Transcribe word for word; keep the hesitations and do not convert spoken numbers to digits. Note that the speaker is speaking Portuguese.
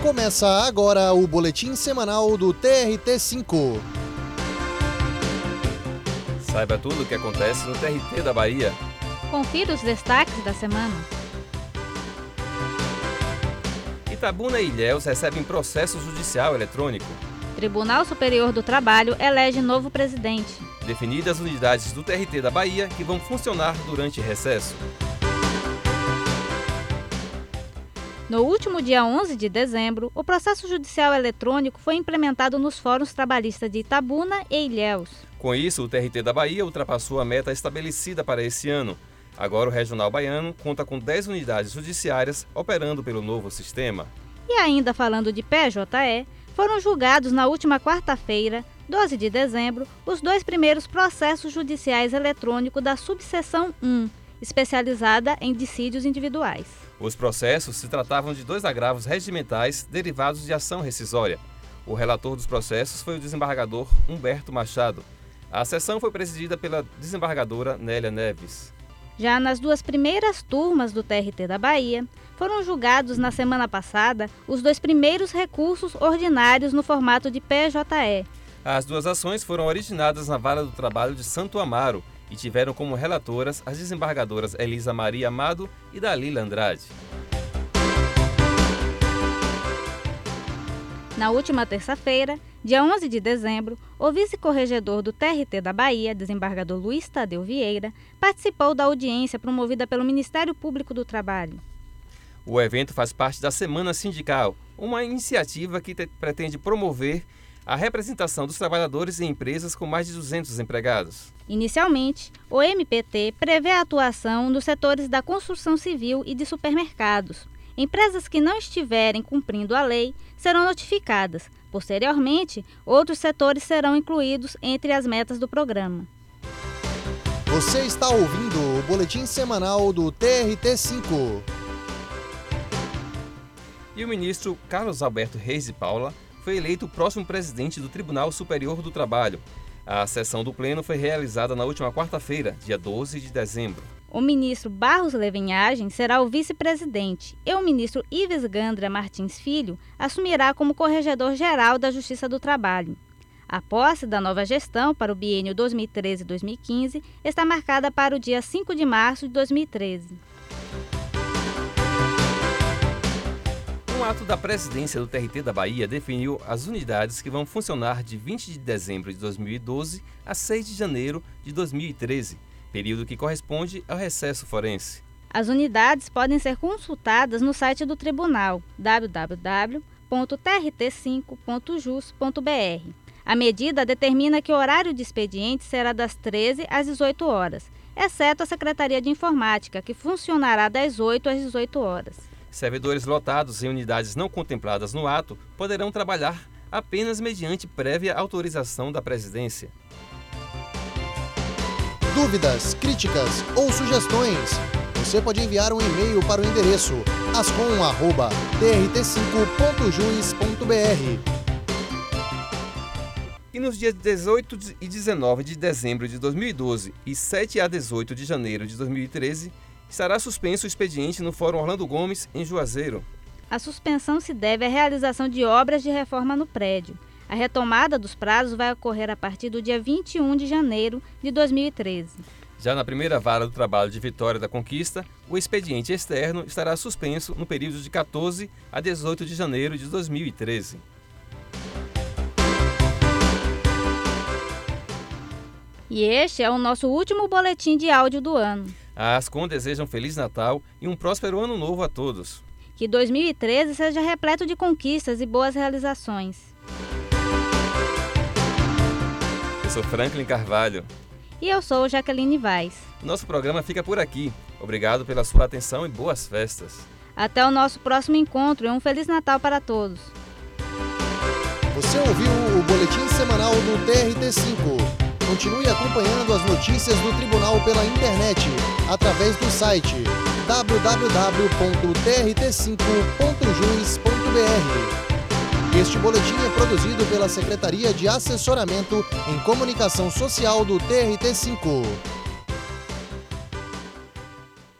Começa agora o boletim semanal do T R T cinco. Saiba tudo o que acontece no T R T da Bahia. Confira os destaques da semana. Itabuna e Ilhéus recebem processo judicial eletrônico. Tribunal Superior do Trabalho elege novo presidente. Definidas unidades do T R T da Bahia que vão funcionar durante recesso. No último dia onze de dezembro, o processo judicial eletrônico foi implementado nos fóruns trabalhistas de Itabuna e Ilhéus. Com isso, o T R T da Bahia ultrapassou a meta estabelecida para esse ano. Agora o Regional Baiano conta com dez unidades judiciárias operando pelo novo sistema. E ainda falando de P J E, foram julgados na última quarta-feira, doze de dezembro, os dois primeiros processos judiciais eletrônicos da subseção um, especializada em dissídios individuais. Os processos se tratavam de dois agravos regimentais derivados de ação rescisória. O relator dos processos foi o desembargador Humberto Machado. A sessão foi presidida pela desembargadora Nélia Neves. Já nas duas primeiras turmas do T R T da Bahia, foram julgados na semana passada os dois primeiros recursos ordinários no formato de P J E. As duas ações foram originadas na Vara do Trabalho de Santo Amaro e tiveram como relatoras as desembargadoras Elisa Maria Amado e Dalila Andrade. Na última terça-feira, dia onze de dezembro, o vice-corregedor do T R T da Bahia, desembargador Luiz Tadeu Vieira, participou da audiência promovida pelo Ministério Público do Trabalho. O evento faz parte da Semana Sindical, uma iniciativa que te- pretende promover a representação dos trabalhadores em empresas com mais de duzentos empregados. Inicialmente, o M P T prevê a atuação nos setores da construção civil e de supermercados. Empresas que não estiverem cumprindo a lei serão notificadas. Posteriormente, outros setores serão incluídos entre as metas do programa. Você está ouvindo o boletim semanal do T R T cinco. E o ministro Carlos Alberto Reis de Paula foi eleito o próximo presidente do Tribunal Superior do Trabalho. A sessão do Pleno foi realizada na última quarta-feira, dia doze de dezembro. O ministro Barros Levenhagem será o vice-presidente e o ministro Ives Gandra Martins Filho assumirá como corregedor-geral da Justiça do Trabalho. A posse da nova gestão para o biênio dois mil e treze a dois mil e quinze está marcada para o dia cinco de março de dois mil e treze. Um ato da presidência do T R T da Bahia definiu as unidades que vão funcionar de vinte de dezembro de dois mil e doze a seis de janeiro de dois mil e treze, período que corresponde ao recesso forense. As unidades podem ser consultadas no site do Tribunal, w w w ponto t r t cinco ponto jus ponto b r. A medida determina que o horário de expediente será das treze às dezoito horas, exceto a Secretaria de Informática, que funcionará das oito às dezoito horas. Servidores lotados em unidades não contempladas no ato poderão trabalhar apenas mediante prévia autorização da presidência. Dúvidas, críticas ou sugestões? Você pode enviar um e-mail para o endereço ascom arroba t r t cinco ponto jus ponto b r. E nos dias dezoito e dezenove de dezembro de dois mil e doze e sete a dezoito de janeiro de dois mil e treze, estará suspenso o expediente no Fórum Orlando Gomes, em Juazeiro. A suspensão se deve à realização de obras de reforma no prédio. A retomada dos prazos vai ocorrer a partir do dia vinte e um de janeiro de dois mil e treze. Já na primeira vara do trabalho de Vitória da Conquista, o expediente externo estará suspenso no período de quatorze a dezoito de janeiro de dois mil e treze. E este é o nosso último boletim de áudio do ano. A Ascom deseja um Feliz Natal e um próspero Ano Novo a todos. Que dois mil e treze seja repleto de conquistas e boas realizações. Eu sou Franklin Carvalho. E eu sou Jaqueline Vaz. Nosso programa fica por aqui. Obrigado pela sua atenção e boas festas. Até o nosso próximo encontro e um Feliz Natal para todos. Você ouviu o boletim semanal do T R T cinco. Continue acompanhando as notícias do Tribunal pela internet, através do site w w w ponto t r t cinco ponto jus ponto b r. Este boletim é produzido pela Secretaria de Assessoramento em Comunicação Social do T R T cinco.